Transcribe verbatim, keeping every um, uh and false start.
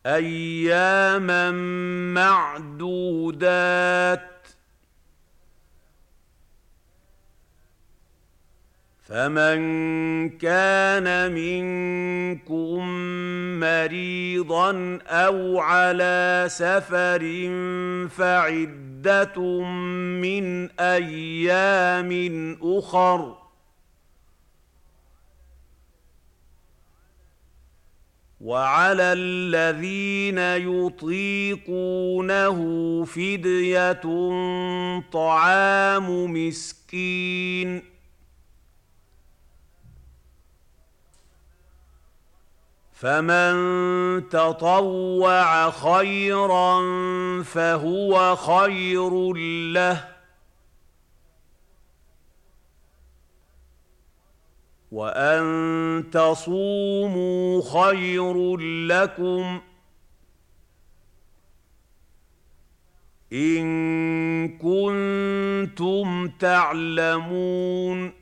أياما معدودات. فمن كان منكم مريضا أو على سفر فعدة من أيام أخر. وعلى الذين يطيقونه فدية طعام مسكين. فمن تطوع خيرا فهو خير له، وأن تصوموا خير لكم إن كنتم تعلمون.